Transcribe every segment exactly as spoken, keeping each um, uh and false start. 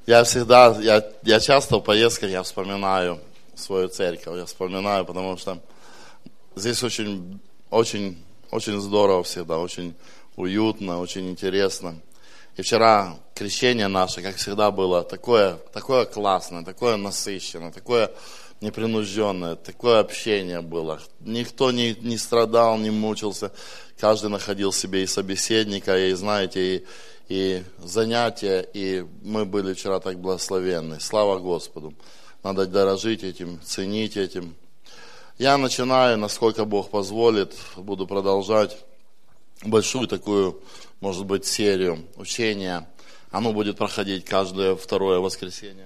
Я всегда, я, я часто в поездках, я вспоминаю свою церковь, я вспоминаю, потому что здесь очень, очень, очень здорово всегда, очень уютно, очень интересно. И вчера крещение наше, как всегда, было такое, такое классное, такое насыщенное, такое непринужденное, такое общение было. Никто не, не страдал, не мучился, каждый находил себе и собеседника, и, знаете, и, и занятия, и мы были вчера так благословенны. Слава Господу! Надо дорожить этим, ценить этим. Я начинаю, насколько Бог позволит, буду продолжать большую такую, может быть, серию учения. Оно будет проходить каждое второе воскресенье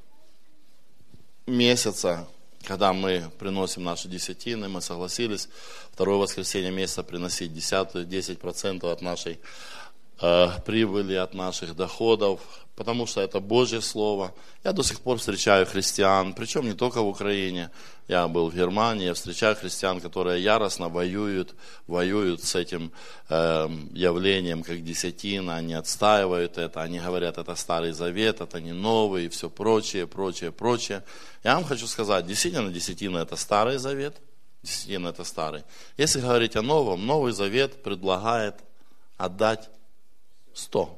месяца, когда мы приносим наши десятины, мы согласились второе воскресенье месяца приносить десятую, десять процентов от нашей э, прибыли, от наших доходов, потому что это Божье Слово. Я до сих пор встречаю христиан, причем не только в Украине. Я был в Германии, я встречаю христиан, которые яростно воюют, воюют с этим э, явлением, как десятина, они отстаивают это, они говорят, это Старый Завет, это не Новый, и все прочее, прочее, прочее. Я вам хочу сказать, действительно, десятина это Старый Завет, десятина это Старый. Если говорить о Новом, Новый Завет предлагает отдать сто.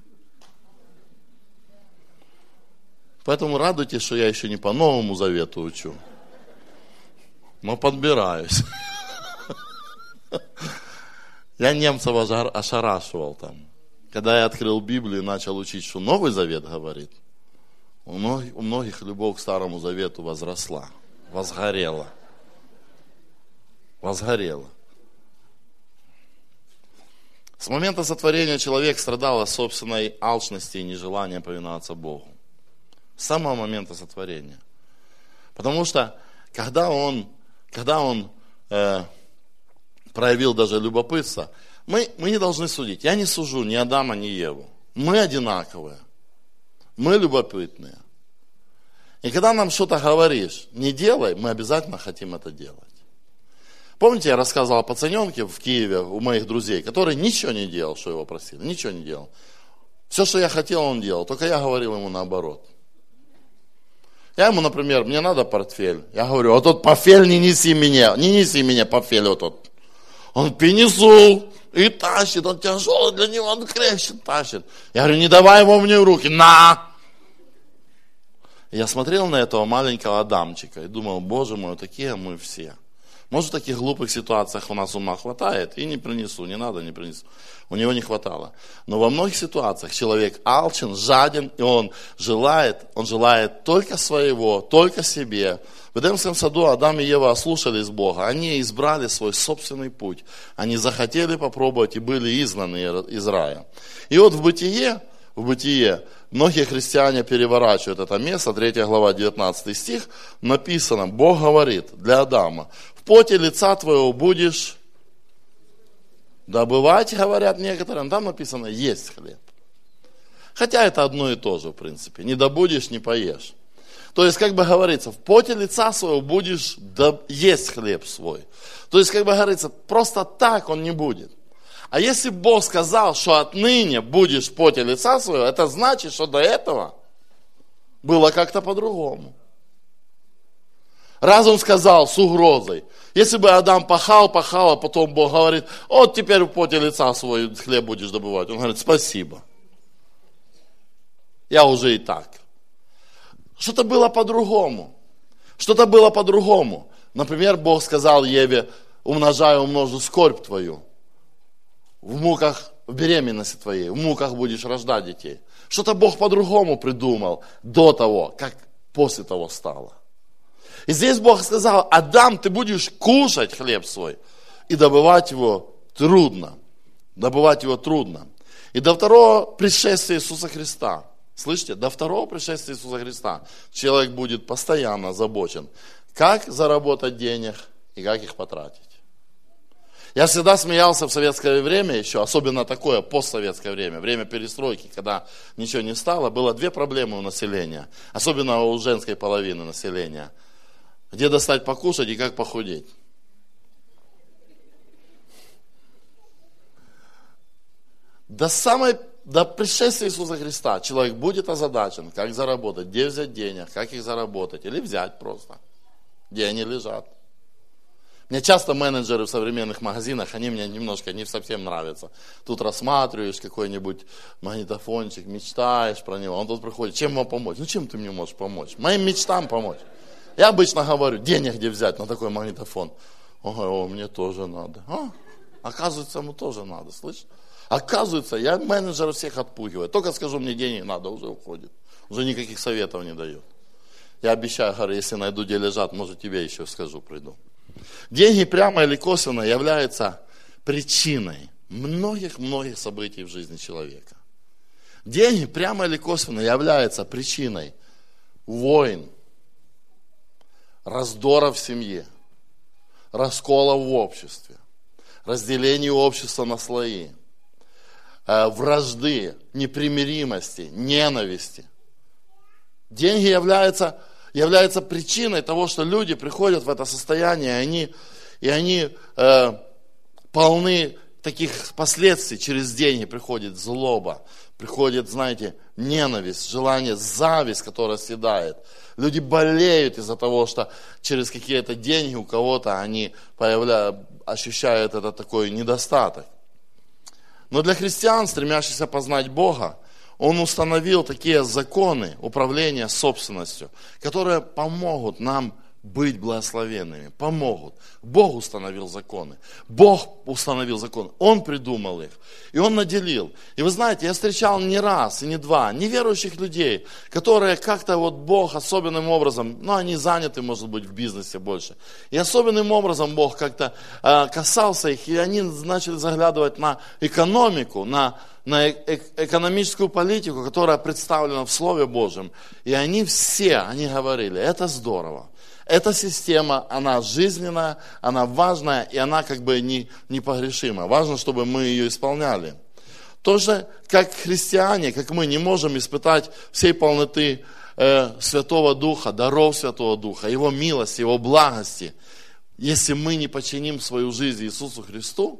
Поэтому радуйтесь, что я еще не по Новому Завету учу, но подбираюсь. Я немцев ошарашивал там. Когда я открыл Библию и начал учить, что Новый Завет говорит, у многих, у многих любовь к Старому Завету возросла, возгорела. Возгорела. С момента сотворения человек страдал от собственной алчности и нежелания повиноваться Богу. С самого момента сотворения. Потому что, когда он, когда он э, проявил даже любопытство, мы, мы не должны судить. Я не сужу ни Адама, ни Еву. Мы одинаковые. Мы любопытные. И когда нам что-то говоришь, не делай, мы обязательно хотим это делать. Помните, я рассказывал о пацаненке в Киеве у моих друзей, который ничего не делал, что его просили. Ничего не делал. Все, что я хотел, он делал. Только я говорил ему наоборот. Я ему, например, мне надо портфель. Я говорю, вот тот портфель не неси мне, не неси мне портфель вот тот. Он принесул и тащит, он тяжелый для него, он крепче тащит. Я говорю, не давай его мне в руки, на! Я смотрел на этого маленького Адамчика и думал, боже мой, такие мы все. Может, в таких глупых ситуациях у нас ума хватает, и не принесу, не надо, не принесу. У него не хватало. Но во многих ситуациях человек алчен, жаден, и он желает, он желает только своего, только себе. В Эдемском саду Адам и Ева ослушались Бога, они избрали свой собственный путь. Они захотели попробовать и были изгнаны из рая. И вот в Бытие, в Бытие, многие христиане переворачивают это место, третья глава, девятнадцатый стих, написано, Бог говорит для Адама, в поте лица твоего будешь добывать, говорят некоторые, там написано, есть хлеб. Хотя это одно и то же, в принципе, не добудешь, не поешь. То есть, как бы говорится, в поте лица своего будешь есть хлеб свой. То есть, как бы говорится, просто так он не будет. А если Бог сказал, что отныне будешь в поте лица своего, это значит, что до этого было как-то по-другому. Раз он сказал с угрозой, если бы Адам пахал, пахал, а потом Бог говорит, вот теперь в поте лица свой хлеб будешь добывать. Он говорит, спасибо. Я уже и так. Что-то было по-другому. Что-то было по-другому. Например, Бог сказал Еве, умножаю, умножу скорбь твою. В муках, в беременности твоей, в муках будешь рождать детей. Что-то Бог по-другому придумал до того, как после того стало. И здесь Бог сказал, Адам, ты будешь кушать хлеб свой, и добывать его трудно. Добывать его трудно. И до второго пришествия Иисуса Христа, слышите, до второго пришествия Иисуса Христа человек будет постоянно озабочен, как заработать денег и как их потратить. Я всегда смеялся в советское время еще, особенно такое постсоветское время, время перестройки, когда ничего не стало, было две проблемы у населения, особенно у женской половины населения. Где достать покушать и как похудеть. До самой до пришествия Иисуса Христа человек будет озадачен, как заработать, где взять денег, как их заработать, или взять просто, где они лежат. Мне часто менеджеры в современных магазинах, они мне немножко не совсем нравятся. Тут рассматриваешь какой-нибудь магнитофончик, мечтаешь про него, он тут приходит, чем вам помочь? Ну, чем ты мне можешь помочь? Моим мечтам помочь. Я обычно говорю, денег где взять на такой магнитофон? Ой, о, мне тоже надо. А? Оказывается, ему тоже надо, слышишь? Оказывается, я менеджера всех отпугиваю. Только скажу, мне денег надо, уже уходит. Уже никаких советов не дает. Я обещаю, говорю, если найду, где лежат, может, тебе еще скажу, приду. Деньги прямо или косвенно являются причиной многих-многих событий в жизни человека. Деньги прямо или косвенно являются причиной войн, раздора в семье, раскола в обществе, разделения общества на слои, вражды, непримиримости, ненависти. Деньги являются, являются причиной того, что люди приходят в это состояние, и они, и они э, полны таких последствий. Через деньги приходит злоба, приходит, знаете, ненависть, желание, зависть, которая съедает. Люди болеют из-за того, что через какие-то деньги у кого-то они появляют, ощущают этот такой недостаток. Но для христиан, стремящихся познать Бога, Он установил такие законы управления собственностью, которые помогут нам быть благословенными, помогут. Бог установил законы. Бог установил законы. Он придумал их. И Он наделил. И вы знаете, я встречал не раз и не два неверующих людей, которые как-то вот Бог особенным образом, ну они заняты, может быть, в бизнесе больше. И особенным образом Бог как-то э, касался их, и они начали заглядывать на экономику, на на экономическую политику, которая представлена в Слове Божьем. И они все, они говорили, это здорово. Эта система, она жизненная, она важная, и она как бы не, непогрешима. Важно, чтобы мы ее исполняли. Тоже, как христиане, как мы не можем испытать всей полноты э, Святого Духа, даров Святого Духа, Его милости, Его благости, если мы не подчиним свою жизнь Иисусу Христу.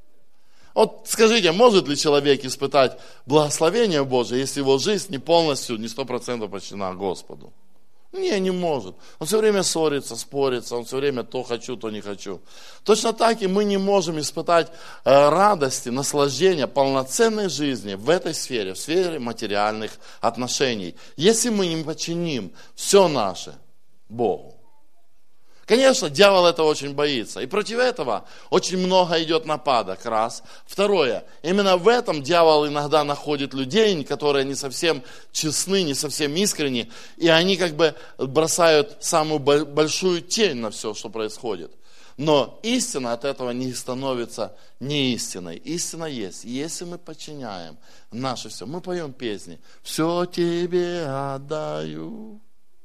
Вот скажите, может ли человек испытать благословение Божие, если его жизнь не полностью, не сто процентов подчинена Господу? Не, не может. Он все время ссорится, спорится, он все время то хочу, то не хочу. Точно так и мы не можем испытать радости, наслаждения, полноценной жизни в этой сфере, в сфере материальных отношений, если мы не подчиним все наше Богу. Конечно, дьявол этого очень боится. И против этого очень много идет нападок, раз. Второе, именно в этом дьявол иногда находит людей, которые не совсем честны, не совсем искренни, и они как бы бросают самую большую тень на все, что происходит. Но истина от этого не становится не истиной. Истина есть. Если мы подчиняем наше все, мы поем песни. Все тебе отдаю.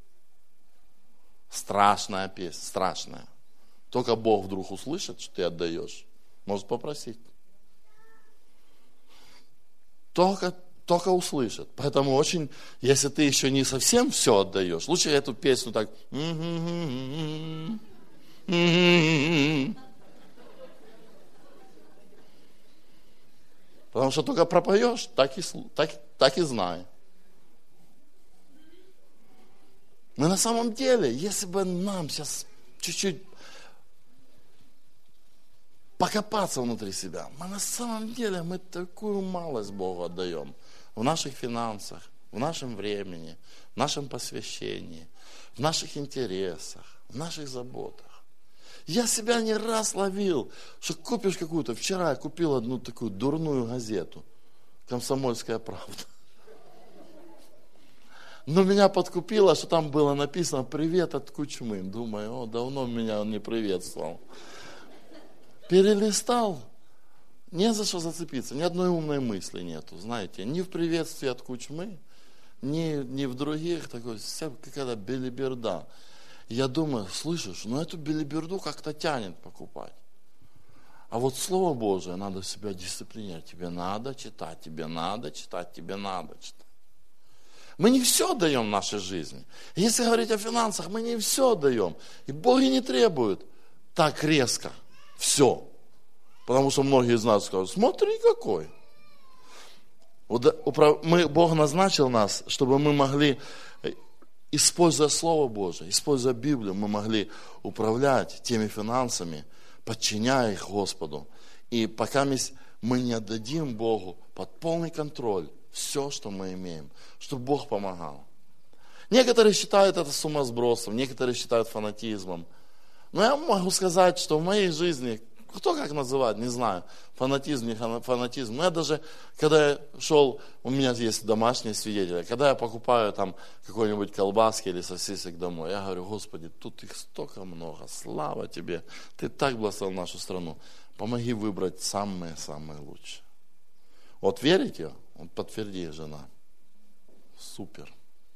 Страшная песня, страшная. Только Бог вдруг услышит, что ты отдаешь, может попросить. Только, только услышит. Поэтому очень, если ты еще не совсем все отдаешь, лучше эту песню так. Потому что только пропоешь, так и, так, так и знай. Но на самом деле, если бы нам сейчас чуть-чуть покопаться внутри себя, мы на самом деле мы такую малость Богу отдаем в наших финансах, в нашем времени, в нашем посвящении, в наших интересах, в наших заботах. Я себя не раз ловил, что купишь какую-то, вчера я купил одну такую дурную газету, «Комсомольская правда». Но меня подкупило, что там было написано «Привет от Кучмы». Думаю, о, давно меня он не приветствовал. Перелистал, не за что зацепиться, ни одной умной мысли нету, знаете. Ни в приветствии от Кучмы, ни, ни в других, такой, вся какая-то белиберда. Я думаю, слышишь, ну эту белиберду как-то тянет покупать. А вот Слово Божие надо себя дисциплинировать. Тебе надо читать, тебе надо читать, тебе надо читать. Мы не все даем в нашей жизни. Если говорить о финансах, мы не все даем. И Бог и не требует так резко все. Потому что многие из нас скажут, смотри какой. Мы, Бог назначил нас, чтобы мы могли, используя Слово Божие, используя Библию, мы могли управлять теми финансами, подчиняя их Господу. И пока мы не отдадим Богу под полный контроль все, что мы имеем, чтобы Бог помогал. Некоторые считают это сумасбросом, некоторые считают фанатизмом. Но я могу сказать, что в моей жизни, кто как называет, не знаю, фанатизм, не фанатизм. Но я даже, когда я шел, у меня есть домашние свидетели, когда я покупаю там какой-нибудь колбаски или сосисок домой, я говорю: Господи, тут их столько много, слава Тебе, Ты так благословил нашу страну. Помоги выбрать самые-самые лучшие. Вот верите? Вот подтверди, жена. Супер.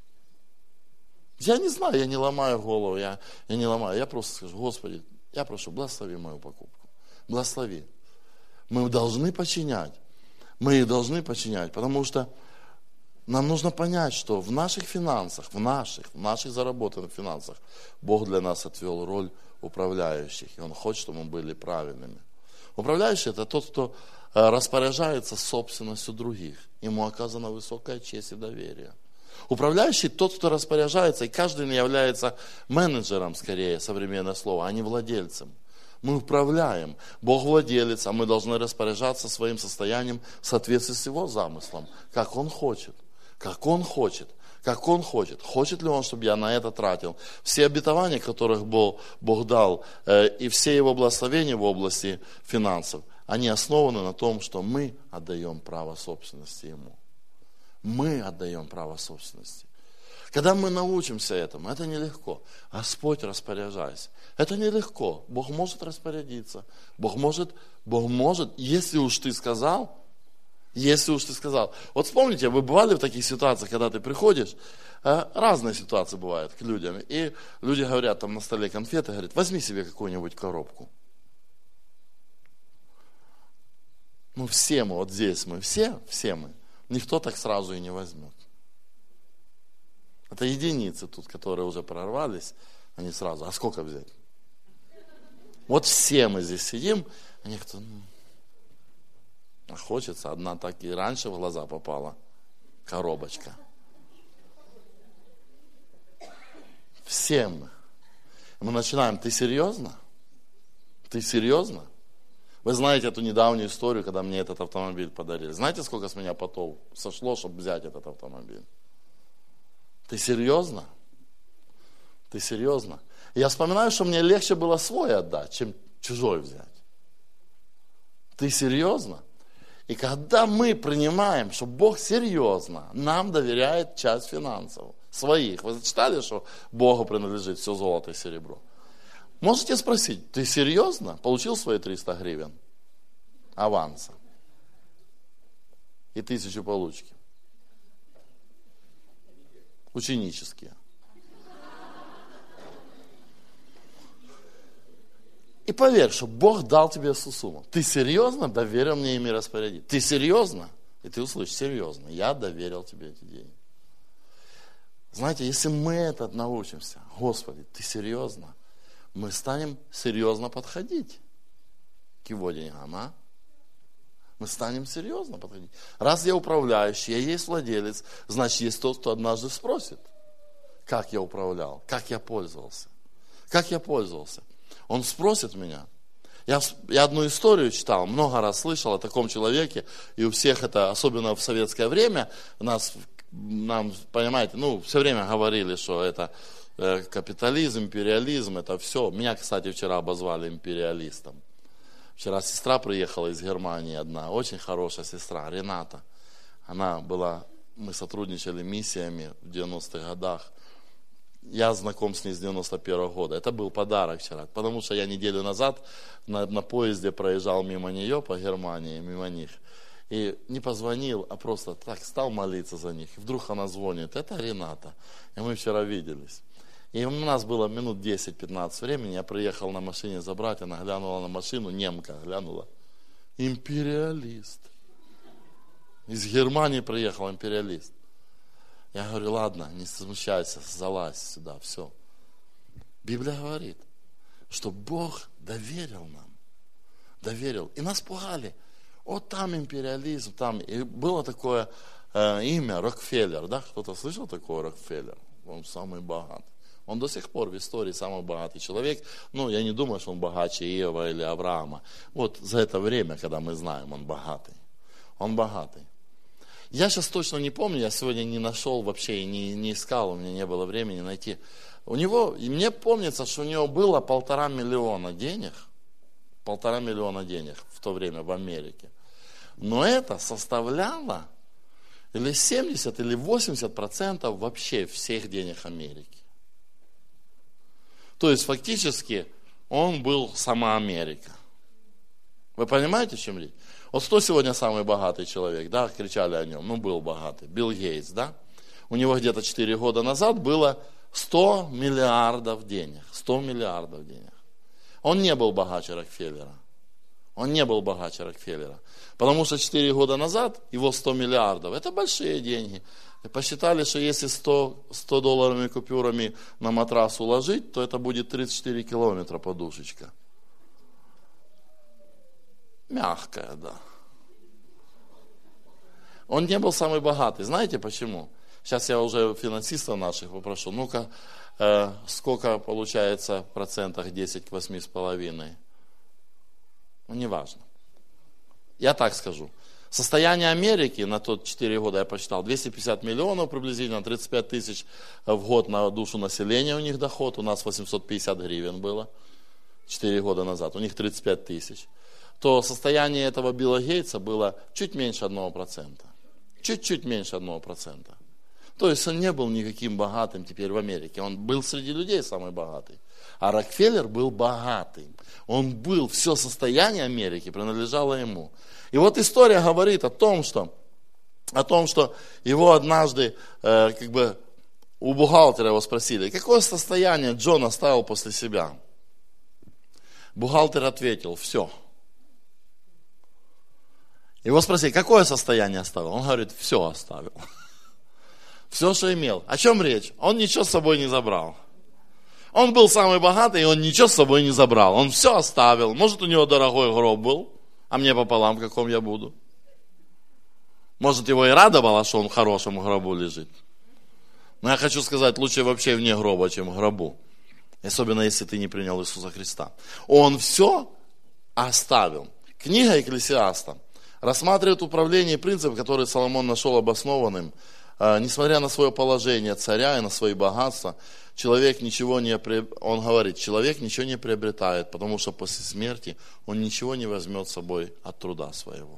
Я не знаю, я не ломаю голову, я, я не ломаю. Я просто скажу: Господи, я прошу, благослови мою покупку. Благослови. Мы должны подчинять. Мы должны подчинять, потому что нам нужно понять, что в наших финансах, в наших, в наших заработанных финансах Бог для нас отвел роль управляющих. И Он хочет, чтобы мы были правильными. Управляющий – это тот, кто распоряжается собственностью других. Ему оказана высокая честь и доверие. Управляющий – тот, кто распоряжается, и каждый является менеджером, скорее, современное слово, а не владельцем. Мы управляем. Бог владелец, а мы должны распоряжаться своим состоянием в соответствии с Его замыслом, как Он хочет. Как Он хочет. Как Он хочет. Хочет ли Он, чтобы я на это тратил? Все обетования, которых Бог, Бог дал, э, и все Его благословения в области финансов, они основаны на том, что мы отдаем право собственности Ему. Мы отдаем право собственности. Когда мы научимся этому, это нелегко. Господь, распоряжайся. Это нелегко. Бог может распорядиться. Бог может, Бог может, если уж ты сказал, если уж ты сказал. Вот вспомните, вы бывали в таких ситуациях, когда ты приходишь, разные ситуации бывают к людям, и люди говорят, там на столе конфеты, говорят: возьми себе какую-нибудь коробку. Ну все мы, вот здесь мы, все, все мы. Никто так сразу и не возьмет. Это единицы тут, которые уже прорвались, они сразу: а сколько взять? Вот все мы здесь сидим, а некто, ну, хочется, одна так и раньше в глаза попала, коробочка. Все мы. Мы начинаем: ты серьезно? Ты серьезно? Вы знаете эту недавнюю историю, когда мне этот автомобиль подарили. Знаете, сколько с меня потов сошло, чтобы взять этот автомобиль? Ты серьезно? Ты серьезно? И я вспоминаю, что мне легче было свой отдать, чем чужой взять. Ты серьезно? И когда мы принимаем, что Бог серьезно нам доверяет часть финансов своих. Вы читали, что Богу принадлежит все золото и серебро? Можете спросить: ты серьезно получил свои триста гривен аванса и тысячу получки? Ученические. И поверь, что Бог дал тебе эту сумму. Ты серьезно доверил мне ими распорядить? Ты серьезно? И ты услышишь: серьезно, я доверил тебе эти деньги. Знаете, если мы это научимся: Господи, ты серьезно? Мы станем серьезно подходить к Его деньгам, а? Мы станем серьезно подходить. Раз я управляющий, я есть владелец, значит, есть тот, кто однажды спросит: как я управлял, как я пользовался, как я пользовался. Он спросит меня. Я, я одну историю читал, много раз слышал о таком человеке, и у всех это, особенно в советское время, нас, нам, понимаете, ну, все время говорили, что это капитализм, империализм, это все. Меня, кстати, вчера обозвали империалистом. Вчера сестра приехала из Германии одна, очень хорошая сестра, Рената. Она была, мы сотрудничали миссиями в девяностых годах. Я знаком с ней с девяносто первого года. Это был подарок вчера, потому что я неделю назад на, на поезде проезжал мимо нее по Германии, мимо них. И не позвонил, а просто так стал молиться за них. И вдруг она звонит: это Рената. И мы вчера виделись. И у нас было минут десять-пятнадцать времени, я приехал на машине забрать, она глянула на машину, немка глянула. Империалист. Из Германии приехал империалист. Я говорю: ладно, не смущайся, залазь сюда, все. Библия говорит, что Бог доверил нам. Доверил. И нас пугали. Вот там империализм, там. И было такое э, имя Рокфеллер, да? Кто-то слышал такое Рокфеллер? Он самый богатый. Он до сих пор в истории самый богатый человек. Ну, я не думаю, что он богаче Иова или Авраама. Вот за это время, когда мы знаем, он богатый. Он богатый. Я сейчас точно не помню, я сегодня не нашел вообще, и не, не искал, у меня не было времени найти. У него, и мне помнится, что у него было полтора миллиона денег, полтора миллиона денег в то время в Америке. Но это составляло или семьдесят, или восемьдесят процентов вообще всех денег Америки. То есть фактически он был сама Америка. Вы понимаете, о чем речь? Вот кто сегодня самый богатый человек, да, кричали о нем, ну был богатый, Билл Гейтс, да? У него где-то четыре года назад было сто миллиардов денег, сто миллиардов денег. Он не был богаче Рокфеллера, он не был богаче Рокфеллера, потому что четыре года назад его сто миллиардов, это большие деньги. И посчитали, что если сто, сто долларовыми купюрами на матрас уложить, то это будет тридцать четыре километра подушечка. Мягкая, да. Он не был самый богатый. Знаете почему? Сейчас я уже финансистов наших попрошу. Ну-ка, э, сколько получается в процентах десять к восьми с половиной? Ну, неважно. Я так скажу. Состояние Америки на тот четыре года, я посчитал, двести пятьдесят миллионов приблизительно, тридцать пять тысяч в год на душу населения у них доход. У нас восемьсот пятьдесят гривен было четыре года назад, у них тридцать пять тысяч. То состояние этого Билла Гейтса было чуть меньше одного процента. Чуть-чуть меньше одного процента. То есть он не был никаким богатым теперь в Америке. Он был среди людей самый богатый. А Рокфеллер был богатый. Он был, все состояние Америки принадлежало ему. И вот история говорит о том, что, о том, что его однажды, э, как бы, у бухгалтера его спросили, какое состояние Джон оставил после себя? Бухгалтер ответил, все. Его спросили, какое состояние оставил? Он говорит, все оставил. Все, что имел. О чем речь? Он ничего с собой не забрал. Он был самый богатый, и он ничего с собой не забрал. Он все оставил. Может, у него дорогой гроб был, а мне пополам, в каком я буду. Может, его и радовало, что он в хорошем гробу лежит. Но я хочу сказать, лучше вообще вне гроба, чем в гробу. Особенно, если ты не принял Иисуса Христа. Он все оставил. Книга Екклесиаста рассматривает управление и принцип, который Соломон нашел обоснованным. Несмотря на свое положение царя и на свои богатства, человек ничего не, он говорит, человек ничего не приобретает, потому что после смерти он ничего не возьмет с собой от труда своего.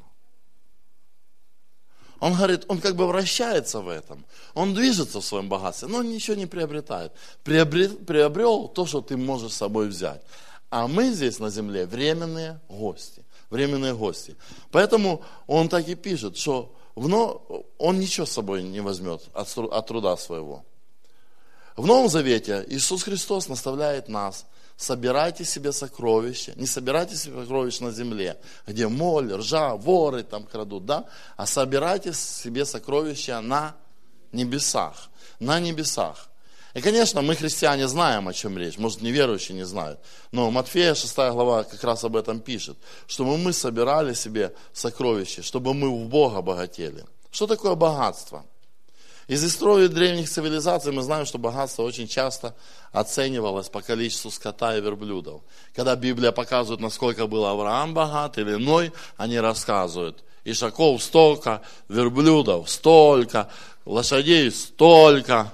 Он говорит, он как бы вращается в этом, он движется в своем богатстве, но он ничего не приобретает. Приобрел, приобрел то, что ты можешь с собой взять. А мы здесь на земле временные гости. Временные гости. Поэтому он так и пишет, что он ничего с собой не возьмет от, от труда своего. В Новом Завете Иисус Христос наставляет нас: собирайте себе сокровища, не собирайте себе сокровища на земле, где моль, ржа, воры там крадут, да, а собирайте себе сокровища на небесах, на небесах. И, конечно, мы, христиане, знаем, о чем речь, может, неверующие не знают, но Матфея шестая глава как раз об этом пишет, чтобы мы собирали себе сокровища, чтобы мы в Бога богатели. Что такое богатство? Из истории древних цивилизаций мы знаем, что богатство очень часто оценивалось по количеству скота и верблюдов. Когда Библия показывает, насколько был Авраам богат или Ной, они рассказывают: ишаков столько, верблюдов столько, лошадей столько.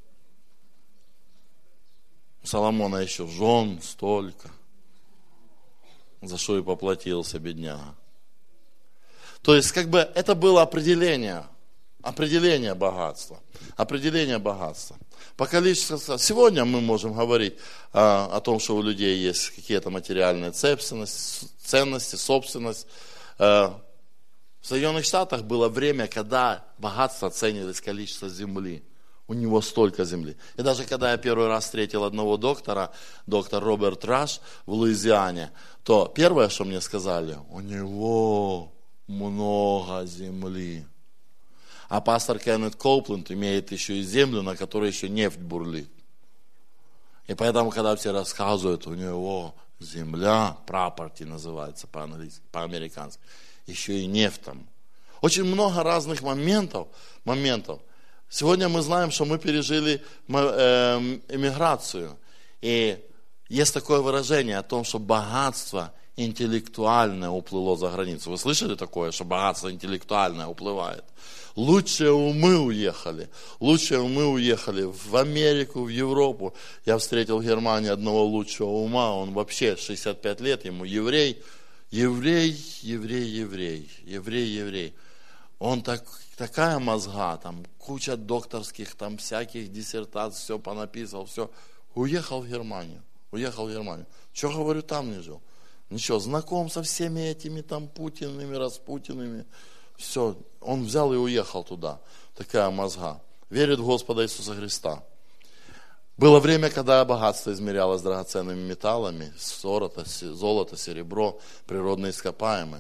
Соломона еще жен столько, за что и поплатился бедняга. То есть, как бы, это было определение, определение богатства, определение богатства. По количеству, сегодня мы можем говорить а, о том, что у людей есть какие-то материальные ценности, ценности, собственность. А, в Соединенных Штатах было время, когда богатство оценивалось количество земли. У него столько земли. И даже когда я первый раз встретил одного доктора, доктор Роберт Раш в Луизиане, то первое, что мне сказали: у него много земли. А пастор Кеннет Коупленд имеет еще и землю, на которой еще нефть бурлит. И поэтому, когда все рассказывают, у него земля, property называется по-английски, по-американски, еще и нефтом. Очень много разных моментов, моментов. Сегодня мы знаем, что мы пережили эмиграцию. И есть такое выражение о том, что богатство интеллектуальное уплыло за границу. Вы слышали такое, что богатство интеллектуальное уплывает? Лучшие умы уехали. Лучшие умы уехали в Америку, в Европу. Я встретил в Германии одного лучшего ума. Он вообще шестьдесят пять лет, ему еврей. Еврей, еврей, еврей. Еврей, еврей. Он так, такая мозга, там куча докторских, там всяких диссертаций, все понаписал, все. Уехал в Германию. Уехал в Германию. Что, говорю, там не жил? Ничего, знаком со всеми этими там Путинами, Распутинами. Все, он взял и уехал туда. Такая мозга. Верит в Господа Иисуса Христа. Было время, когда богатство измерялось драгоценными металлами, золото, золото, серебро, природные ископаемые.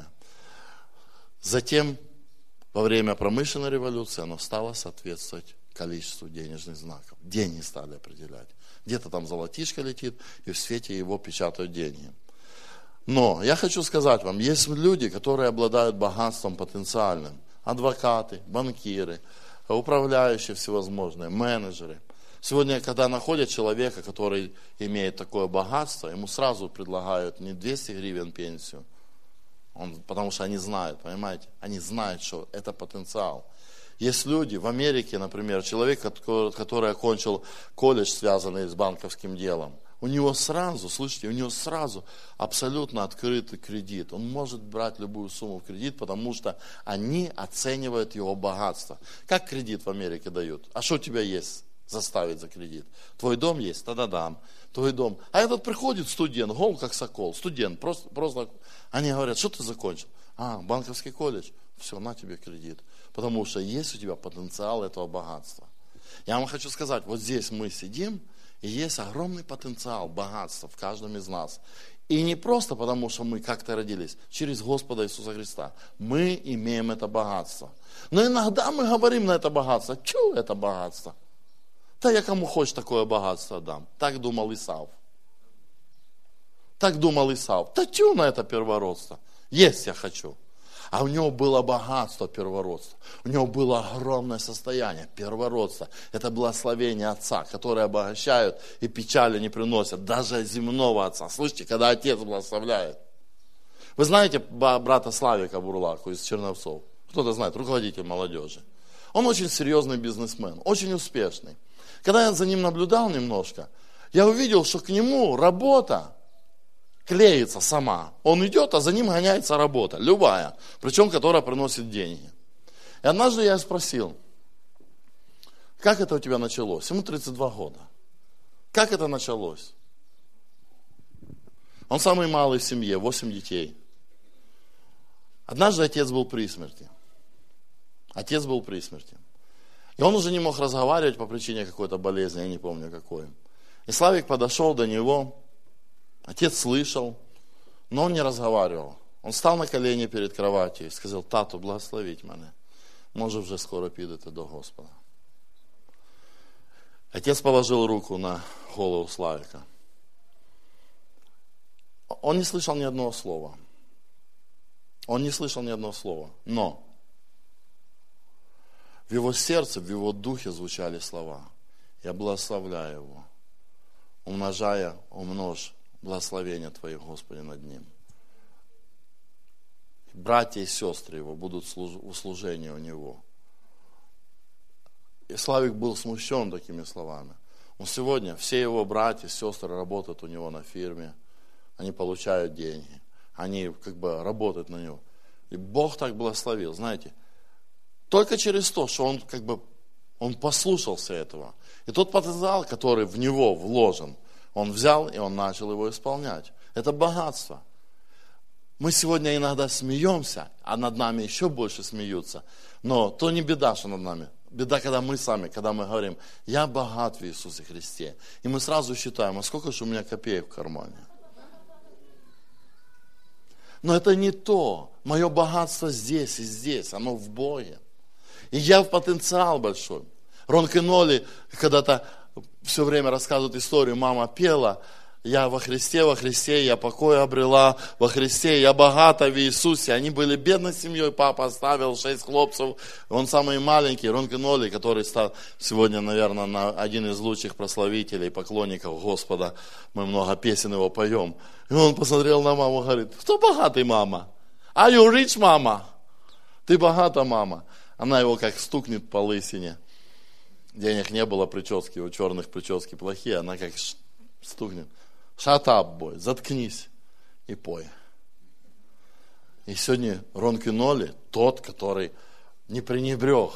Затем, во время промышленной революции, оно стало соответствовать количеству денежных знаков. Деньги стали определять. Где-то там золотишко летит, и в свете его печатают деньги. Но я хочу сказать вам, есть люди, которые обладают богатством потенциальным. Адвокаты, банкиры, управляющие всевозможные, менеджеры. Сегодня, когда находят человека, который имеет такое богатство, ему сразу предлагают не двести гривен пенсию, он, потому что они знают, понимаете, они знают, что это потенциал. Есть люди в Америке, например, человек, который, который окончил колледж, связанный с банковским делом. У него сразу, слышите, у него сразу абсолютно открытый кредит. Он может брать любую сумму в кредит, потому что они оценивают его богатство. Как кредит в Америке дают? А что у тебя есть заставить за кредит? Твой дом есть? Тогда дам. Твой дом. А этот приходит студент, гол как сокол, студент, просто, просто. Они говорят, что ты закончил? А, банковский колледж. Все, на тебе кредит. Потому что есть у тебя потенциал этого богатства. Я вам хочу сказать, вот здесь мы сидим, и есть огромный потенциал богатства в каждом из нас. И не просто потому, что мы как-то родились, через Господа Иисуса Христа. Мы имеем это богатство. Но иногда мы говорим на это богатство, чё это богатство? Да я кому хочешь такое богатство дам. Так думал Исав. Так думал Исав. Да чё на это первородство? Есть я хочу. А у него было богатство первородства. У него было огромное состояние первородства. Это благословение отца, которые обогащают и печали не приносят. Даже земного отца. Слышите, когда отец благословляет. Вы знаете брата Славика Бурлаку из Черновцов? Кто-то знает, руководитель молодежи. Он очень серьезный бизнесмен, очень успешный. Когда я за ним наблюдал немножко, я увидел, что к нему работа клеится сама. Он идет, а за ним гоняется работа, любая, причем которая приносит деньги. И однажды я спросил, как это у тебя началось? Ему тридцать два года. Как это началось? Он самый малый в семье, восемь детей. Однажды отец был при смерти. Отец был при смерти. И он уже не мог разговаривать по причине какой-то болезни, я не помню какой. И Славик подошел до него. Отец слышал, но он не разговаривал. Он стал на колени перед кроватью и сказал, тату, благословіть мене. Може вже скоро підете до Господа. Отец положил руку на голову Славика. Он не слышал ни одного слова. Он не слышал ни одного слова. Но в его сердце, в его духе звучали слова. Я благословляю его, умножая, умножь благословение Твое, Господи, над ним. Братья и сестры его будут в служении у него. И Славик был смущен такими словами. Но сегодня все его братья и сестры работают у него на фирме. Они получают деньги. Они как бы работают на него. И Бог так благословил, знаете. Только через то, что он как бы он послушался этого. И тот потенциал, который в него вложен, он взял и он начал его исполнять. Это богатство. Мы сегодня иногда смеемся, а над нами еще больше смеются. Но то не беда, что над нами. Беда, когда мы сами, когда мы говорим, я богат в Иисусе Христе. И мы сразу считаем, а сколько же у меня копеек в кармане. Но это не то. Мое богатство здесь и здесь, оно в Боге. И я в потенциал большой. Рон Кеноли когда-то все время рассказывает историю, мама пела, я во Христе, во Христе, я покой обрела во Христе, я богата в Иисусе. Они были бедной семьей, папа оставил шесть хлопцев, он самый маленький, Ронки Ноли, который стал сегодня, наверное, на один из лучших прославителей, поклонников Господа. Мы много песен его поем. И он посмотрел на маму и говорит: кто богатый, мама? Are you rich, мама? Ты богата, мама? Она его как стукнет по лысине. Денег не было, прически, у черных прически плохие, она как стукнет. Shut up, boy, заткнись и пой. И сегодня Ронки Ноли тот, который не пренебрег,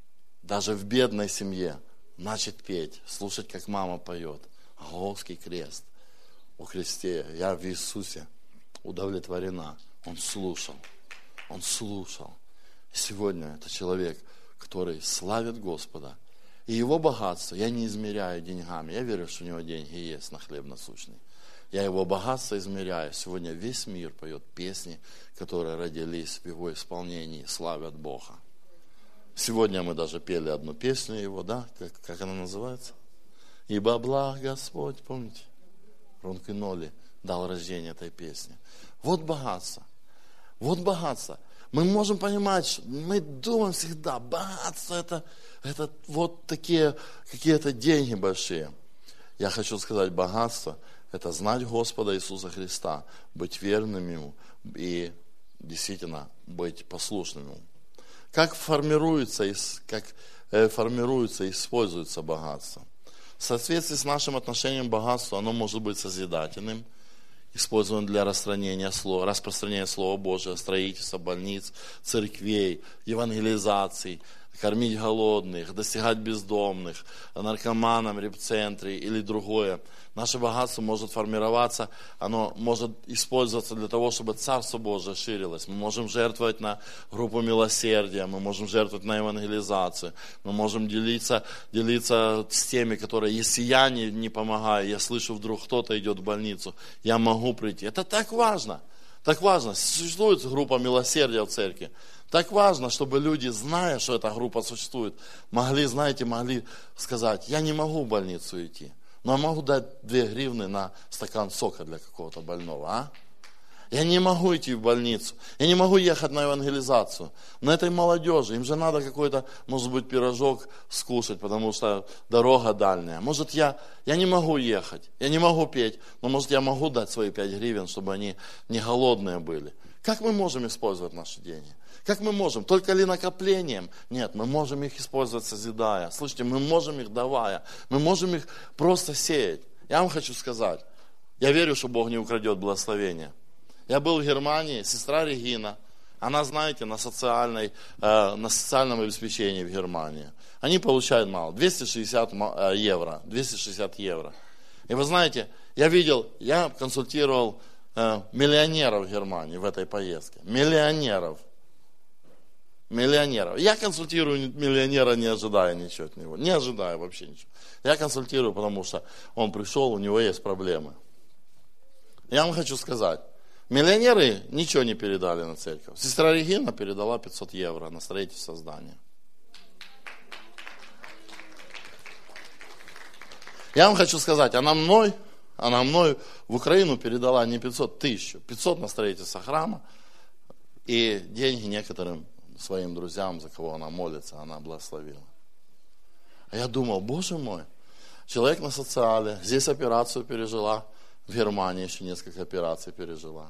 даже в бедной семье, начать петь, слушать, как мама поет. Голгофский крест. О Христе, я в Иисусе удовлетворена. Он слушал, он слушал. И сегодня это человек, который славит Господа. И его богатство я не измеряю деньгами. Я верю, что у него деньги есть на хлеб насущный. Я его богатство измеряю. Сегодня весь мир поет песни, которые родились в его исполнении, славят Бога. Сегодня мы даже пели одну песню его, да? Как, как она называется? «Ибо благ Господь», помните? Ронки Ноли дал рождение этой песни. Вот богатство. Вот богатство. Мы можем понимать, мы думаем всегда, богатство это, это вот такие какие-то деньги большие. Я хочу сказать, богатство это знать Господа Иисуса Христа, быть верным Ему и действительно быть послушным Ему. Как формируется, как формируется и используется богатство? В соответствии с нашим отношением к богатству, оно может быть созидательным, использован для распространения слова, распространения Слова Божьего, строительства больниц, церквей, евангелизаций, кормить голодных, достигать бездомных, наркоманам, репцентре или другое. Наше богатство может формироваться, оно может использоваться для того, чтобы Царство Божие ширилось. Мы можем жертвовать на группу милосердия, мы можем жертвовать на евангелизацию, мы можем делиться, делиться с теми, которые, если я не, не помогаю, я слышу, вдруг кто-то идет в больницу, я могу прийти. Это так важно, так важно. Существует группа милосердия в церкви. Так важно, чтобы люди, зная, что эта группа существует, могли, знаете, могли сказать: я не могу в больницу идти, но я могу дать две гривны на стакан сока для какого-то больного, а? Я не могу идти в больницу, я не могу ехать на евангелизацию. Но этой молодежи, им же надо какой-то, может быть, пирожок скушать, потому что дорога дальняя. Может, я, я не могу ехать, я не могу петь, но может, я могу дать свои пять гривен, чтобы они не голодные были. Как мы можем использовать наши деньги? Как мы можем? Только ли накоплением? Нет, мы можем их использовать созидая. Слушайте, мы можем их давая. Мы можем их просто сеять. Я вам хочу сказать, я верю, что Бог не украдет благословение. Я был в Германии, сестра Регина, она, знаете, на, социальной, э, на социальном обеспечении в Германии. Они получают мало, двести шестьдесят евро, двести шестьдесят евро. И вы знаете, я видел, я консультировал э, миллионеров в Германии в этой поездке. Миллионеров. Миллионеров. Я консультирую миллионера, не ожидая ничего от него. Не ожидая вообще ничего. Я консультирую, потому что он пришел, у него есть проблемы. Я вам хочу сказать, миллионеры ничего не передали на церковь. Сестра Регина передала пятьсот евро на строительство здания. Я вам хочу сказать, она мной, она мной в Украину передала не пятьсот, тысячу. пятьсот на строительство храма и деньги некоторым своим друзьям, за кого она молится, она благословила. А я думал, Боже мой, человек на социале, здесь операцию пережила, в Германии еще несколько операций пережила.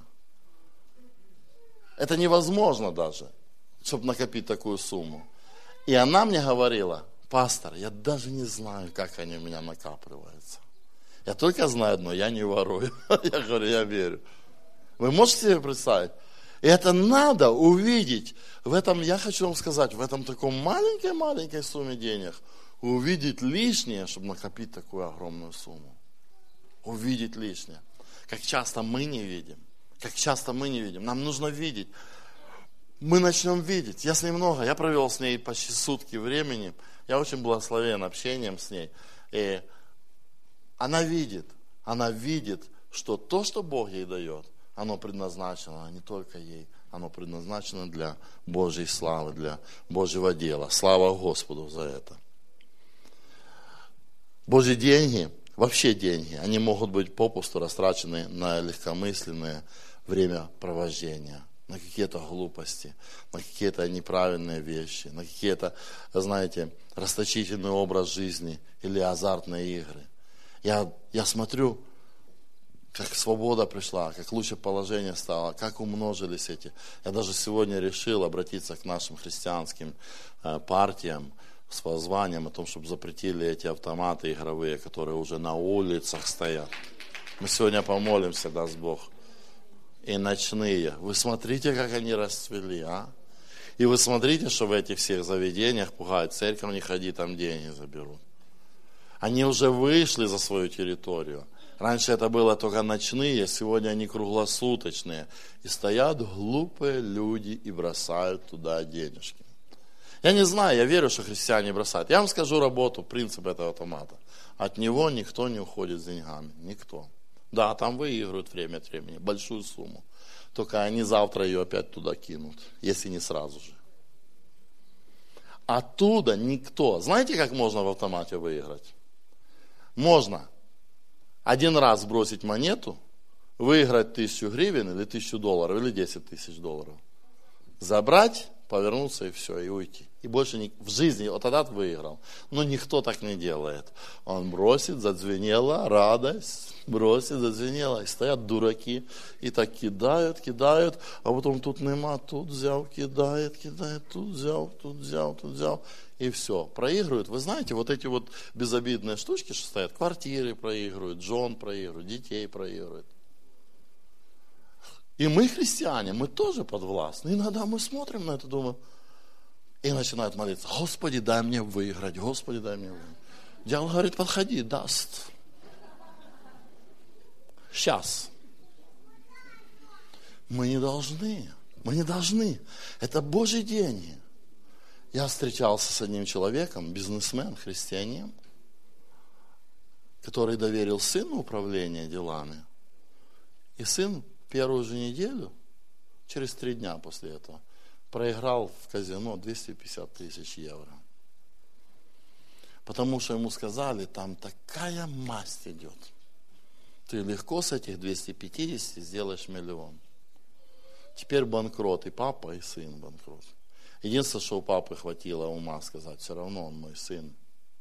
Это невозможно даже, чтобы накопить такую сумму. И она мне говорила: пастор, я даже не знаю, как они у меня накапливаются. Я только знаю одно, я не ворую. Я говорю, я верю. Вы можете себе представить? И это надо увидеть. В этом, я хочу вам сказать, в этом таком маленькой-маленькой сумме денег увидеть лишнее, чтобы накопить такую огромную сумму. Увидеть лишнее. Как часто мы не видим. Как часто мы не видим. Нам нужно видеть. Мы начнем видеть. Я с ней много. Я провел с ней почти сутки времени. Я очень благословен общением с ней. И она видит. Она видит, что то, что Бог ей дает, оно предназначено не только ей, оно предназначено для Божьей славы, для Божьего дела. Слава Господу за это. Божьи деньги вообще деньги, они могут быть попусту растрачены на легкомысленное времяпровождение, на какие-то глупости, на какие-то неправильные вещи, на какие-то, знаете, расточительный образ жизни или азартные игры. Я, я смотрю, как свобода пришла, как лучше положение стало, как умножились эти. Я даже сегодня решил обратиться к нашим христианским э, партиям с воззванием о том, чтобы запретили эти автоматы игровые, которые уже на улицах стоят. Мы сегодня помолимся, даст Бог. И ночные. Вы смотрите, как они расцвели, а? И вы смотрите, что в этих всех заведениях пугают, церковь не ходи, там деньги заберут. Они уже вышли за свою территорию. Раньше это было только ночные, сегодня они круглосуточные. И стоят глупые люди и бросают туда денежки. Я не знаю, я верю, что христиане бросают. Я вам скажу работу, принцип этого автомата. От него никто не уходит с деньгами. Никто. Да, там выигрывают время от времени, большую сумму. Только они завтра ее опять туда кинут, если не сразу же. Оттуда никто. Знаете, как можно в автомате выиграть? Можно один раз бросить монету, выиграть тысячу гривен или тысячу долларов, или десять тысяч долларов. Забрать, повернуться и все, и уйти. И больше не, в жизни, вот тогда выиграл. Но никто так не делает. Он бросит, зазвенела радость, бросит, зазвенела. И стоят дураки, и так кидают, кидают, а потом тут нема, тут взял, кидает, кидает, тут взял, тут взял, тут взял. И все, проигрывают. Вы знаете, вот эти вот безобидные штучки, что стоят, квартиры проигрывают, жен проигрывают, детей проигрывают. И мы, христиане, мы тоже подвластны. Иногда мы смотрим на это, думаем, и начинают молиться: Господи, дай мне выиграть, Господи, дай мне выиграть. Дьявол говорит: подходи, даст. Сейчас. Мы не должны, мы не должны. Это Божьи деньги. Я встречался с одним человеком, бизнесмен, христианин, который доверил сыну управление делами. И сын первую же неделю, через три дня после этого, проиграл в казино двести пятьдесят тысяч евро. Потому что ему сказали, там такая масть идет. Ты легко с этих двухсот пятидесяти сделаешь миллион. Теперь банкрот, и папа, и сын банкрот. Единственное, что у папы хватило ума сказать: все равно он мой сын.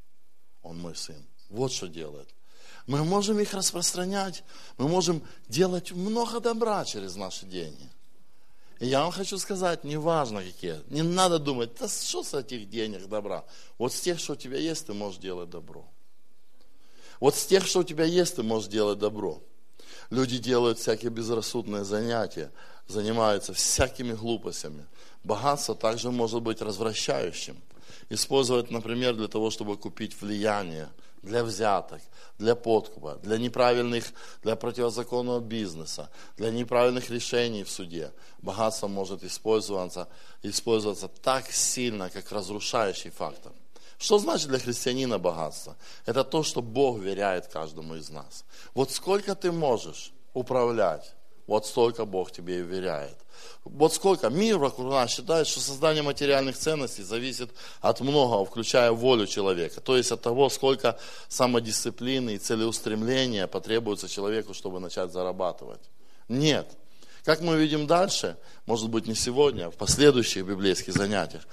Он мой сын. Вот что делает. Мы можем их распространять, мы можем делать много добра через наши деньги. И я вам хочу сказать, неважно какие, не надо думать, да что с этих денег добра. Вот с тех, что у тебя есть, ты можешь делать добро. Вот с тех, что у тебя есть, ты можешь делать добро. Люди делают всякие безрассудные занятия, занимаются всякими глупостями. Богатство также может быть развращающим. Использовать, например, для того, чтобы купить влияние, для взяток, для подкупа, для неправильных, для противозаконного бизнеса, для неправильных решений в суде. Богатство может использоваться, использоваться так сильно, как разрушающий фактор. Что значит для христианина богатство? Это то, что Бог веряет каждому из нас. Вот сколько ты можешь управлять, вот столько Бог тебе и веряет. Вот сколько мир вокруг нас считает, что создание материальных ценностей зависит от многого, включая волю человека. То есть от того, сколько самодисциплины и целеустремления потребуется человеку, чтобы начать зарабатывать. Нет. Как мы видим дальше, может быть не сегодня, а в последующих библейских занятиях,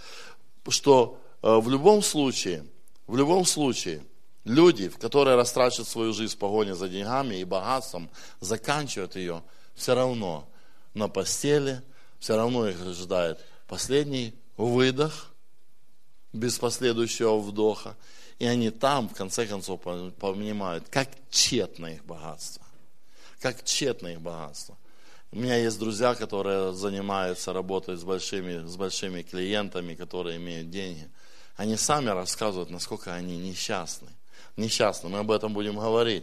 что в любом случае, в любом случае, люди, которые растрачивают свою жизнь в погоне за деньгами и богатством, заканчивают ее все равно на постели, все равно их ожидает последний выдох, без последующего вдоха. И они там, в конце концов, понимают, как тщетно их богатство. Как тщетно их богатство. У меня есть друзья, которые занимаются работой с большими, с большими клиентами, которые имеют деньги. Они сами рассказывают, насколько они несчастны. Несчастны. Мы об этом будем говорить.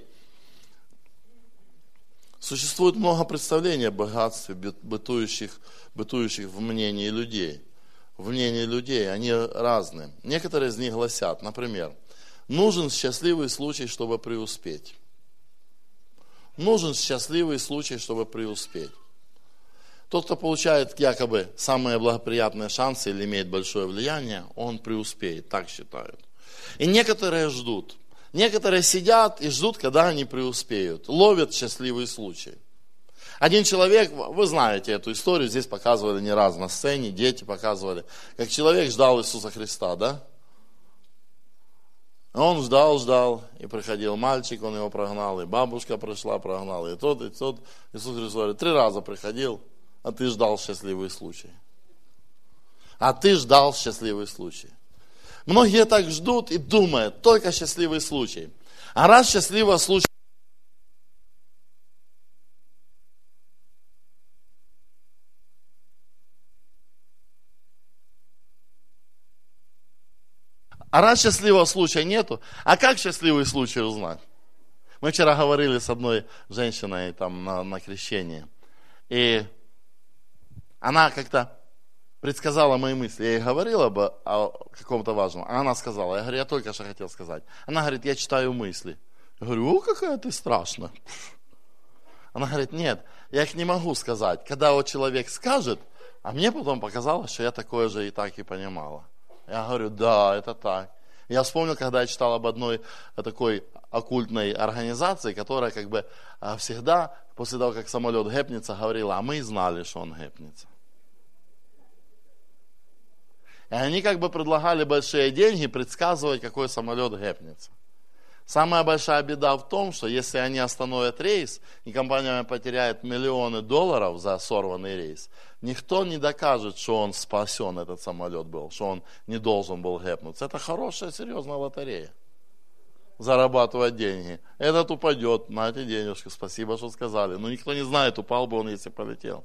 Существует много представлений о богатстве, бытующих, бытующих в мнении людей. В мнении людей они разные. Некоторые из них гласят, например, нужен счастливый случай, чтобы преуспеть. Нужен счастливый случай, чтобы преуспеть. Тот, кто получает якобы самые благоприятные шансы или имеет большое влияние, он преуспеет, так считают. И некоторые ждут. Некоторые сидят и ждут, когда они преуспеют, ловят счастливый случай. Один человек, вы знаете эту историю, здесь показывали не раз на сцене, дети показывали, как человек ждал Иисуса Христа, да? Он ждал, ждал, и приходил мальчик, он его прогнал, и бабушка пришла, прогнала, и тот, и тот. Иисус Христос говорит, три раза приходил, а ты ждал счастливый случай. А ты ждал счастливый случай. Многие так ждут и думают, только счастливый случай. А раз счастливый случай, А раз счастливого случая нету, а как счастливый случай узнать? Мы вчера говорили с одной женщиной там на, на крещении. И она как-то предсказала мои мысли. Я ей говорила бы о каком-то важном, а она сказала, я говорю, я только что хотел сказать. Она говорит, я читаю мысли. Я говорю, о, какая ты страшная. Она говорит, нет, я их не могу сказать. Когда вот человек скажет, а мне потом показалось, что я такое же и так и понимала. Я говорю, да, это так. Я вспомнил, когда я читал об одной такой оккультной организации, которая как бы всегда, после того, как самолет гэпнется, говорила, а мы знали, что он гэпнется. И они как бы предлагали большие деньги предсказывать, какой самолет гэпнется. Самая большая беда в том, что если они остановят рейс, и компания потеряет миллионы долларов за сорванный рейс, никто не докажет, что он спасен, этот самолет был, что он не должен был гэпнуться. Это хорошая, серьезная лотерея. Зарабатывать деньги. Этот упадет, на эти денежки, спасибо, что сказали. Но никто не знает, упал бы он, если полетел.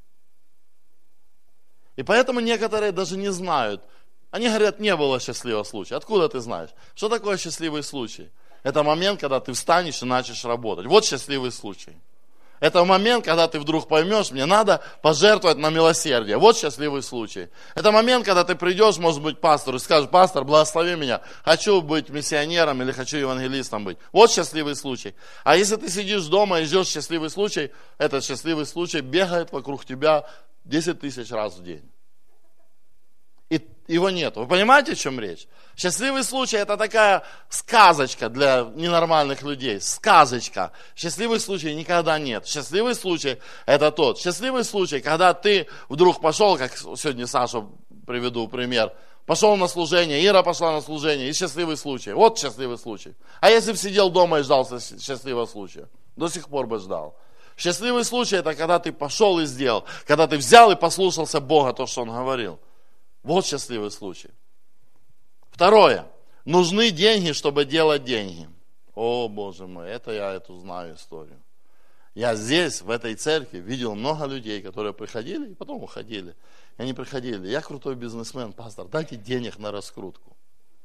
И поэтому некоторые даже не знают. Они говорят, не было счастливого случая. Откуда ты знаешь? Что такое счастливый случай? Это момент, когда ты встанешь и начнешь работать. Вот счастливый случай. Это момент, когда ты вдруг поймешь, мне надо пожертвовать на милосердие. Вот счастливый случай. Это момент, когда ты придешь, может быть, пастору и скажешь, пастор, благослови меня, хочу быть миссионером или хочу евангелистом быть. Вот счастливый случай. А если ты сидишь дома и ждешь счастливый случай, этот счастливый случай бегает вокруг тебя десять тысяч раз в день. И его нет. Вы понимаете, о чем речь? Счастливый случай – это такая сказочка для ненормальных людей. Сказочка. Счастливый случай никогда нет. Счастливый случай – это тот. Счастливый случай, когда ты вдруг пошел, как сегодня Саша приведу пример, пошел на служение, Ира пошла на служение, и счастливый случай. Вот счастливый случай. А если бы сидел дома и ждал счастливого случая? До сих пор бы ждал. Счастливый случай – это когда ты пошел и сделал, когда ты взял и послушался Бога, то, что Он говорил. Вот счастливый случай. Второе. Нужны деньги, чтобы делать деньги. О, Боже мой, это я эту знаю историю. Я здесь, в этой церкви, видел много людей, которые приходили и потом уходили. И они приходили, я крутой бизнесмен, пастор, дайте денег на раскрутку.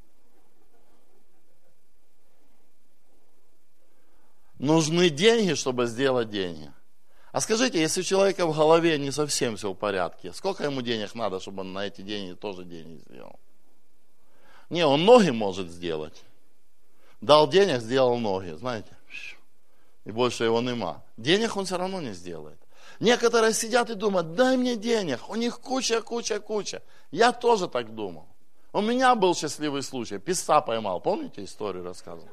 Нужны деньги, чтобы сделать деньги. А скажите, если у человека в голове не совсем все в порядке, сколько ему денег надо, чтобы он на эти деньги тоже деньги сделал? Не, он ноги может сделать. Дал денег, сделал ноги, знаете. И больше его нема. Денег он все равно не сделает. Некоторые сидят и думают, дай мне денег, у них куча, куча, куча. Я тоже так думал. У меня был счастливый случай, писца поймал, помните историю рассказывал?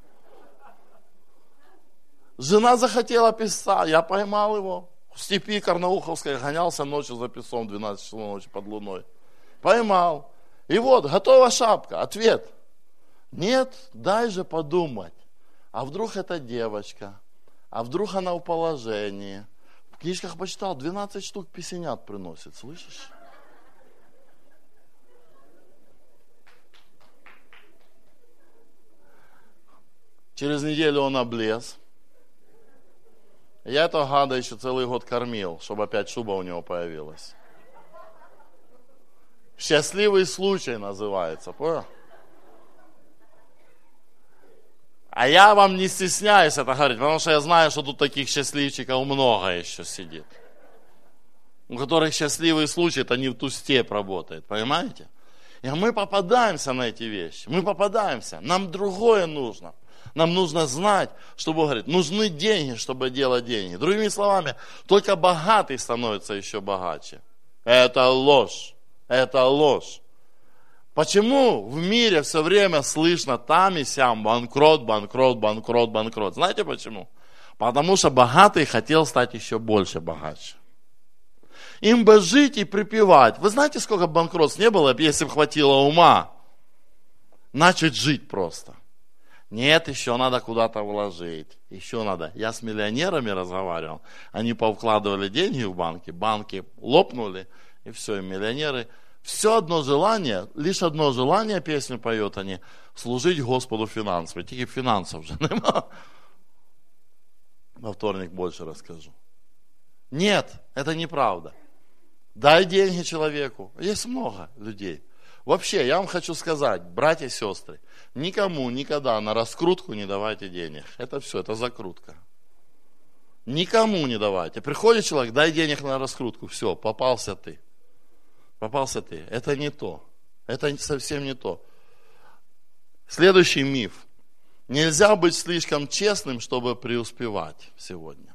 Жена захотела песца, я поймал его. В степи Карнауховской гонялся ночью за песцом, двенадцать часов ночи под луной. Поймал. И вот, готова шапка. Ответ. Нет, дай же подумать. А вдруг это девочка? А вдруг она в положении? В книжках почитал, двенадцать штук песенят приносит, слышишь? Через неделю он облез. Я этого гада еще целый год кормил, чтобы опять шуба у него появилась. Счастливый случай называется, понял? А я вам не стесняюсь это говорить, потому что я знаю, что тут таких счастливчиков много еще сидит. У которых счастливый случай, это не в ту степь работает, понимаете? И мы попадаемся на эти вещи, мы попадаемся, нам другое нужно. Нам нужно знать, что Бог говорит, нужны деньги, чтобы делать деньги. Другими словами, только богатый становится еще богаче. Это ложь, это ложь. Почему в мире все время слышно там и сям банкрот, банкрот, банкрот, банкрот? Знаете почему? Потому что богатый хотел стать еще больше богаче. Им бы жить и припевать. Вы знаете, сколько банкротств не было, если бы хватило ума начать жить просто? Нет, еще надо куда-то вложить. Еще надо. Я с миллионерами разговаривал. Они повкладывали деньги в банки, банки лопнули, и все, и миллионеры. Все одно желание, лишь одно желание, песню поют они, служить Господу финансово. Тільки финансов же нема. Во вторник больше расскажу. Нет, это неправда. Дай деньги человеку. Есть много людей. Вообще, я вам хочу сказать, братья и сестры, никому никогда на раскрутку не давайте денег. Это все, это закрутка. Никому не давайте. Приходит человек, дай денег на раскрутку. Все, попался ты. Попался ты. Это не то. Это совсем не то. Следующий миф. Нельзя быть слишком честным, чтобы преуспевать сегодня.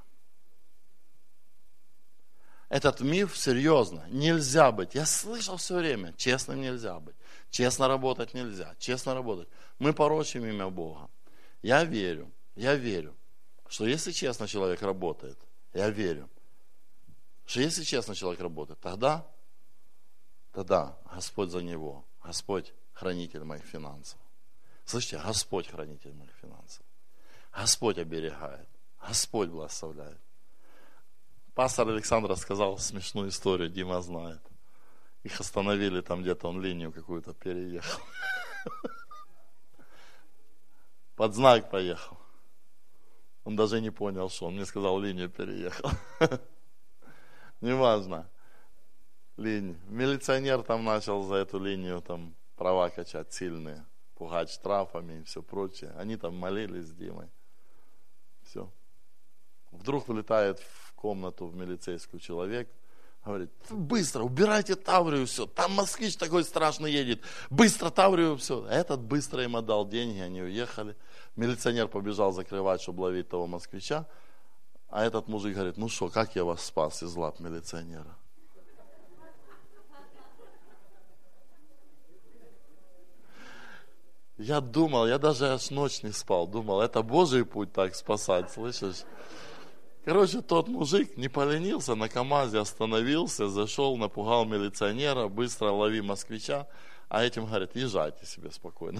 Этот миф серьезно. Нельзя быть. Я слышал все время. Честным нельзя быть. Честно работать нельзя. Честно работать. Мы порочим имя Бога. Я верю. Я верю, что если честно человек работает, я верю, что если честно человек работает, тогда, тогда Господь за него. Господь хранитель моих финансов. Слышите, Господь хранитель моих финансов. Господь оберегает. Господь благословляет. Пастор Александр рассказал смешную историю, Дима знает. Их остановили там где-то, он линию какую-то переехал. Под знак поехал. Он даже не понял, что он мне сказал, линию переехал. Неважно. Линию. Милиционер там начал за эту линию там права качать сильные, пугать штрафами и все прочее. Они там молились с Димой. Все. Вдруг вылетает в комнату в милицейскую человек, говорит, быстро, убирайте Таврию, все, там москвич такой страшный едет, быстро Таврию, все. Этот быстро им отдал деньги, они уехали. Милиционер побежал закрывать, чтобы ловить того москвича, а этот мужик говорит, ну что, как я вас спас из лап милиционера? Я думал, я даже аж ночь не спал, думал, это Божий путь так спасать, слышишь? Короче, тот мужик не поленился, на КамАЗе остановился, зашел, напугал милиционера, быстро лови москвича, а этим говорит, езжайте себе спокойно.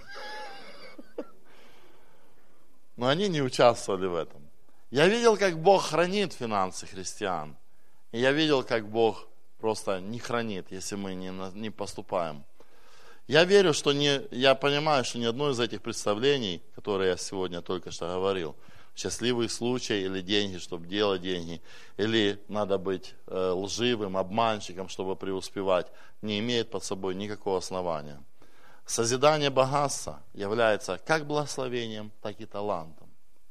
Но они не участвовали в этом. Я видел, как Бог хранит финансы христиан. И я видел, как Бог просто не хранит, если мы не, не поступаем. Я верю, что не, я понимаю, что ни одно из этих представлений, которые я сегодня только что говорил, счастливый случай или деньги, чтобы делать деньги, или надо быть э, лживым, обманщиком, чтобы преуспевать, не имеет под собой никакого основания. Созидание богатства является как благословением, так и талантом.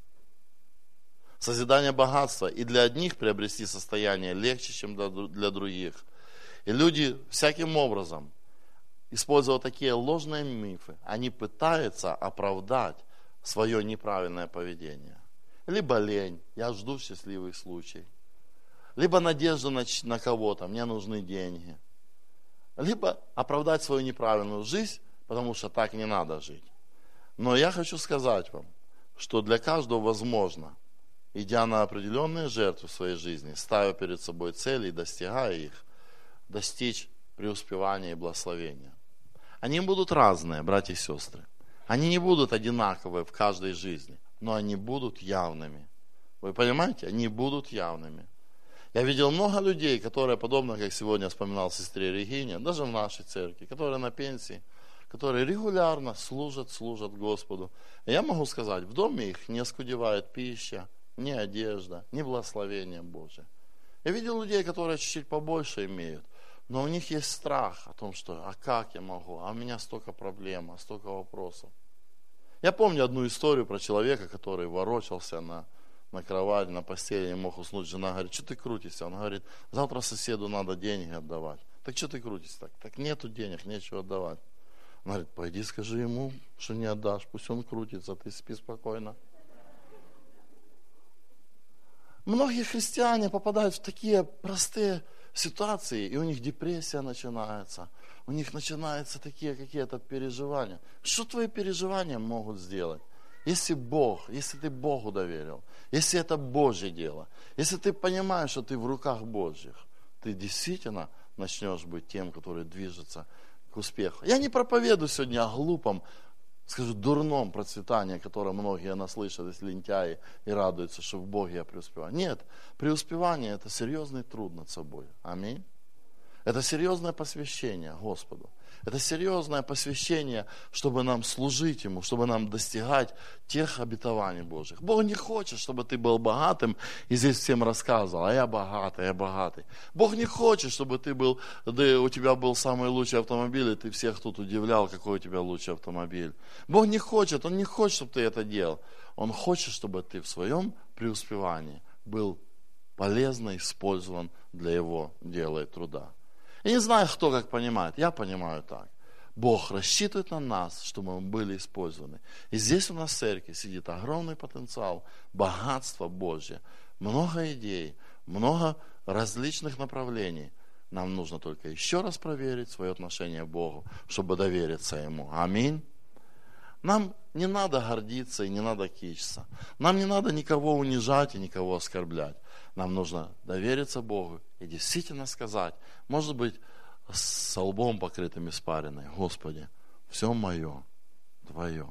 Созидание богатства и для одних приобрести состояние легче, чем для других. И люди всяким образом, используя такие ложные мифы, они пытаются оправдать свое неправильное поведение. Либо лень, я жду счастливый случай. Либо надежда на, на кого-то, мне нужны деньги. Либо оправдать свою неправильную жизнь, потому что так не надо жить. Но я хочу сказать вам, что для каждого возможно, идя на определенные жертвы в своей жизни, ставя перед собой цели и достигая их, достичь преуспевания и благословения. Они будут разные, братья и сестры. Они не будут одинаковые в каждой жизни, но они будут явными. Вы понимаете? Они будут явными. Я видел много людей, которые, подобно, как сегодня вспоминал сестре Регине, даже в нашей церкви, которые на пенсии, которые регулярно служат, служат Господу. И я могу сказать, в доме их не оскудевает пища, ни одежда, ни благословение Божие. Я видел людей, которые чуть-чуть побольше имеют, но у них есть страх о том, что, а как я могу, а у меня столько проблем, а столько вопросов. Я помню одну историю про человека, который ворочался на, на кровати, на постели, не мог уснуть. Жена говорит, что ты крутишься? Он говорит, завтра соседу надо деньги отдавать. Так что ты крутишься так? Так нету денег, нечего отдавать. Он говорит, пойди скажи ему, что не отдашь, пусть он крутится, ты спи спокойно. Многие христиане попадают в такие простые ситуации, и у них депрессия начинается. У них начинаются такие какие-то переживания. Что твои переживания могут сделать? Если Бог, если ты Богу доверил, если это Божье дело, если ты понимаешь, что ты в руках Божьих, ты действительно начнешь быть тем, который движется к успеху. Я не проповедую сегодня о глупом, скажу, дурном процветании, которое многие наслышались, лентяи, и радуются, что в Боге я преуспеваю. Нет, преуспевание – это серьезный труд над собой. Аминь. Это серьезное посвящение Господу. Это серьезное посвящение, чтобы нам служить Ему, чтобы нам достигать тех обетований Божьих. Бог не хочет, чтобы ты был богатым и здесь всем рассказывал, а я богатый, я богатый. Бог не хочет, чтобы ты был, да, у тебя был самый лучший автомобиль, и ты всех тут удивлял, какой у тебя лучший автомобиль. Бог не хочет, Он не хочет, чтобы ты это делал. Он хочет, чтобы ты в своем преуспевании был полезно использован для Его дела и труда. Я не знаю, кто как понимает, я понимаю так. Бог рассчитывает на нас, чтобы мы были использованы. И здесь у нас в церкви сидит огромный потенциал, богатство Божье, много идей, много различных направлений. Нам нужно только еще раз проверить свое отношение к Богу, чтобы довериться Ему. Аминь. Нам не надо гордиться и не надо кичиться. Нам не надо никого унижать и никого оскорблять. Нам нужно довериться Богу и действительно сказать, может быть, с лбом покрытым испариной: Господи, все мое, Твое.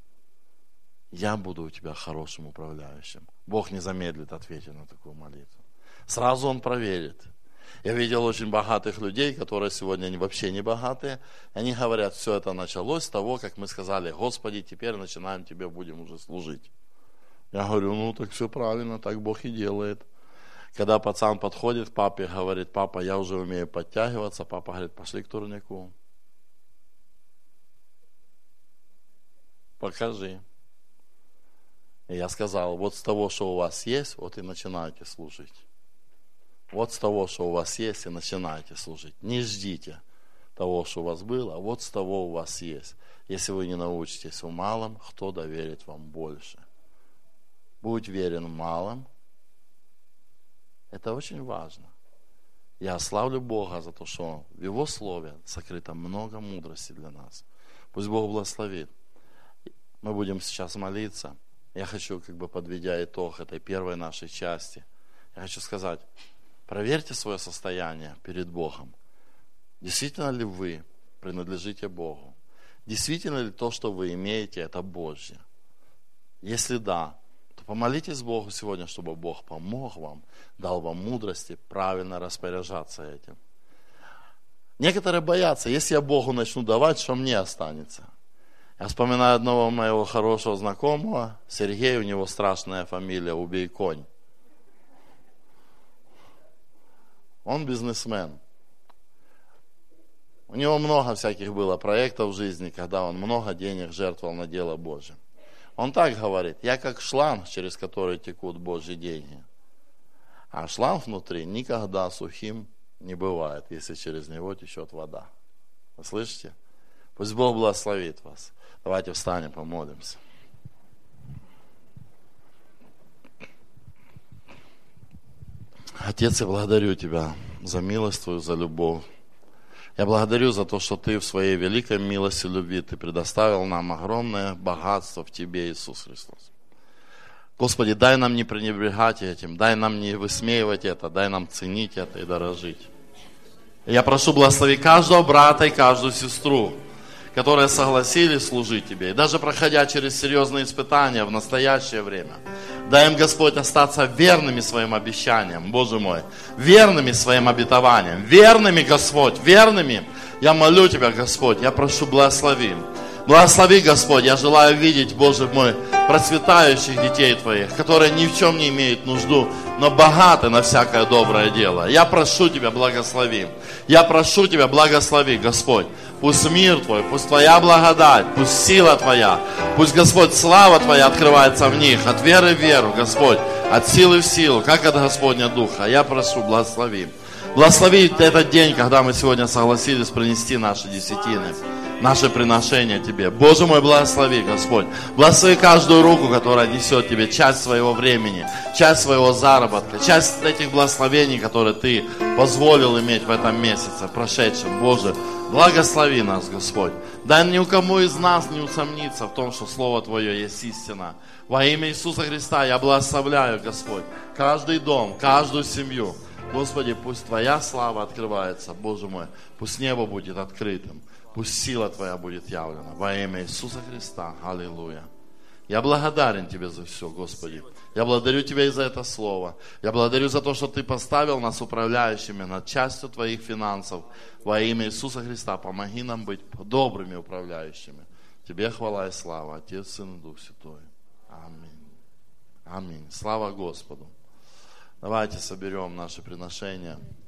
Я буду у Тебя хорошим управляющим. Бог не замедлит ответить на такую молитву. Сразу Он проверит. Я видел очень богатых людей, которые сегодня вообще не богатые. Они говорят, все это началось с того, как мы сказали: Господи, теперь начинаем Тебе, будем уже служить. Я говорю, ну так все правильно, так Бог и делает. Когда пацан подходит к папе и говорит: папа, я уже умею подтягиваться, папа говорит: пошли к турнику. Покажи. И я сказал: вот с того, что у вас есть, вот и начинайте служить. Вот с того, что у вас есть, и начинайте служить. Не ждите того, что у вас было, а вот с того у вас есть. Если вы не научитесь в малом, кто доверит вам больше? Будь верен в малом. Это очень важно. Я славлю Бога за то, что в Его Слове сокрыто много мудрости для нас. Пусть Бог благословит. Мы будем сейчас молиться. Я хочу, как бы подведя итог этой первой нашей части, я хочу сказать: проверьте свое состояние перед Богом. Действительно ли вы принадлежите Богу? Действительно ли то, что вы имеете, это Божье? Если да, то помолитесь Богу сегодня, чтобы Бог помог вам, дал вам мудрости правильно распоряжаться этим. Некоторые боятся: если я Богу начну давать, что мне останется? Я вспоминаю одного моего хорошего знакомого, Сергей, у него страшная фамилия «Убей конь». Он бизнесмен. У него много всяких было проектов в жизни, когда он много денег жертвовал на дело Божье. Он так говорит: я как шланг, через который текут Божьи деньги. А шланг внутри никогда сухим не бывает, если через него течет вода. Вы слышите? Пусть Бог благословит вас. Давайте встанем, помолимся. Отец, я благодарю Тебя за милость Твою, за любовь. Я благодарю за то, что Ты в Своей великой милости и любви Ты предоставил нам огромное богатство в Тебе, Иисус Христос. Господи, дай нам не пренебрегать этим, дай нам не высмеивать это, дай нам ценить это и дорожить. Я прошу, благослови каждого брата и каждую сестру, которые согласились служить Тебе, и даже проходя через серьезные испытания в настоящее время. Дай им, Господь, остаться верными своим обещаниям, Боже мой, верными своим обетованиям, верными, Господь, верными. Я молю Тебя, Господь, я прошу, благослови. Благослови, Господь, я желаю видеть, Боже мой, процветающих детей Твоих, которые ни в чем не имеют нужду, но богаты на всякое доброе дело. Я прошу Тебя, благослови. Я прошу Тебя, благослови, Господь. Пусть мир Твой, пусть Твоя благодать, пусть сила Твоя, пусть, Господь, слава Твоя открывается в них, от веры в веру, Господь, от силы в силу, как от Господня Духа. Я прошу, благослови. Благослови этот день, когда мы сегодня согласились принести наши десятины. наше приношение Тебе. Боже мой, благослови, Господь. Благослови каждую руку, которая несет Тебе часть своего времени, часть своего заработка, часть этих благословений, которые Ты позволил иметь в этом месяце прошедшем. Боже, благослови нас, Господь. Дай ни у кому из нас не усомниться в том, что Слово Твое есть истина. Во имя Иисуса Христа я благословляю, Господь, каждый дом, каждую семью. Господи, пусть Твоя слава открывается, Боже мой, пусть небо будет открытым, пусть сила Твоя будет явлена. Во имя Иисуса Христа. Аллилуйя. Я благодарен Тебе за все, Господи. Я благодарю Тебя и за это слово. Я благодарю за то, что Ты поставил нас управляющими над частью Твоих финансов. Во имя Иисуса Христа помоги нам быть добрыми управляющими. Тебе хвала и слава, Отец, Сын и Дух Святой. Аминь. Аминь. Слава Господу. Давайте соберем наши приношения.